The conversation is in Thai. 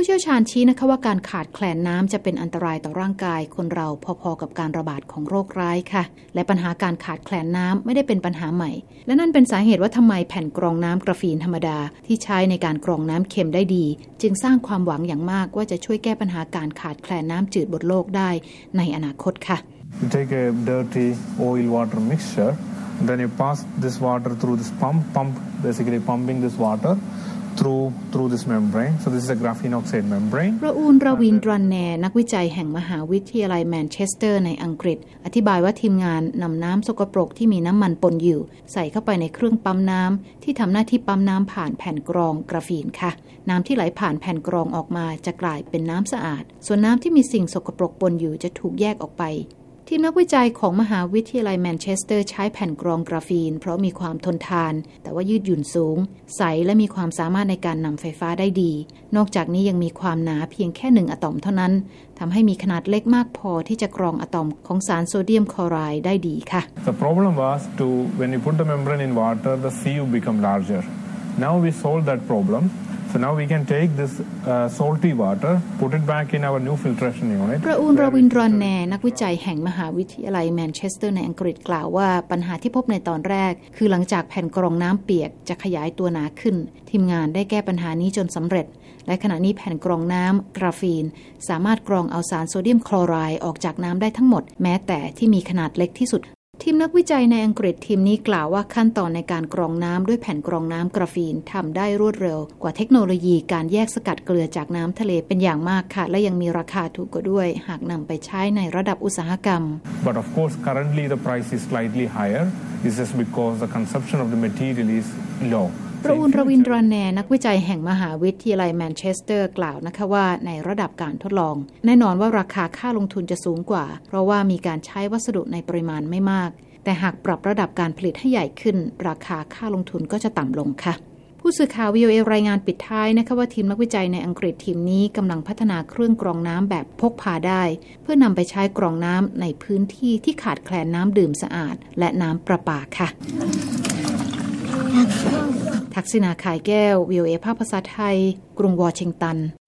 ผู้เชี่ยวชาญชี้นะคะว่าการขาดแคลนน้ำจะเป็นอันตรายต่อร่างกายคนเราพอๆกับการระบาดของโรคร้ายค่ะและปัญหาการขาดแคลนน้ำไม่ได้เป็นปัญหาใหม่และนั่นเป็นสาเหตุว่าทำไมแผ่นกรองน้ำกราฟีนธรรมดาที่ใช้ในการกรองน้ำเค็มได้ดีจึงสร้างความหวังอย่างมากว่าจะช่วยแก้ปัญหาการขาดแคลนน้ำจืดบนโลกได้ในอนาคตค่ะ You take a dirty oil water mixture, then you pass this water through this pump basically pumping this water through this membrane. So this is a graphene oxide membrane. ราอูล ราวิน ดรันแนนักวิจัยแห่งมหาวิทยาลัยแมนเชสเตอร์ในอังกฤษอธิบายว่าทีมงานนำน้ำสกปรกที่มีน้ำมันปนอยู่ใส่เข้าไปในเครื่องปั๊มน้ำที่ทำหน้าที่ปั๊มน้ำผ่านแผ่นกรองกราฟีนค่ะน้ำที่ไหลผ่านแผ่นกรองออกมาจะกลายเป็นน้ำสะอาดส่วนน้ำที่มีสิ่งสกปรกปนอยู่จะถูกแยกออกไปทีมนักวิจัยของมหาวิทยาลัยแมนเชสเตอร์ใช้แผ่นกรองกราฟีนเพราะมีความทนทานแต่ว่ายืดหยุ่นสูงใสและมีความสามารถในการนำไฟฟ้าได้ดีนอกจากนี้ยังมีความหนาเพียงแค่1อะตอมเท่านั้นทำให้มีขนาดเล็กมากพอที่จะกรองอะตอมของสารโซเดียมคลอไรด์ได้ดีค่ะ The problem was when you put the membrane in water the sieve become larger. Now we solved that problem.So now we can take this salty water, put it back in our new filtration unit. ราอูล ราวิน ดรันแนนักวิจัยแห่งมหาวิทยาลัยแมนเชสเตอร์ในอังกฤษกล่าวว่าปัญหาที่พบในตอนแรกคือหลังจากแผ่นกรองน้ำเปียกจะขยายตัวหนาขึ้นทีมงานได้แก้ปัญหานี้จนสำเร็จและขณะนี้แผ่นกรองน้ำกราฟีนสามารถกรองเอาสารโซเดียมคลอไรด์ออกจากน้ำได้ทั้งหมดแม้แต่ที่มีขนาดเล็กที่สุดทีมนักวิจัยในอังกฤษทีมนี้กล่าวว่าขั้นตอนในการกรองน้ำด้วยแผ่นกรองน้ำกราฟีนทำได้รวดเร็วกว่าเทคโนโลยีการแยกสกัดเกลือจากน้ำทะเลเป็นอย่างมากค่ะและยังมีราคาถูกกว่าด้วยหากนำไปใช้ในระดับอุตสาหกรรม But of course currently the price is slightly higher. This is because the consumption of the material is low. ราอูล ราวิน ดรันแนนักวิจัยแห่งมหาวิทยาลัยแมนเชสเตอร์กล่าวนะคะว่าในระดับการทดลองแน่นอนว่าราคาค่าลงทุนจะสูงกว่าเพราะว่ามีการใช้วัสดุในปริมาณไม่มากแต่หากปรับระดับการผลิตให้ใหญ่ขึ้นราคาค่าลงทุนก็จะต่ำลงค่ะผู้สื่อข่าว VOA รายงานปิดท้ายนะคะว่าทีมนักวิจัยในอังกฤษทีมนี้กำลังพัฒนาเครื่องกรองน้ำแบบพกพาได้เพื่อนำไปใช้กรองน้ำในพื้นที่ที่ขาดแคลนน้ำดื่มสะอาดและน้ำประปาค่ะทักษิณา ข่ายแก้ว VOA ภาคภาษาไทยกรุงวอชิงตัน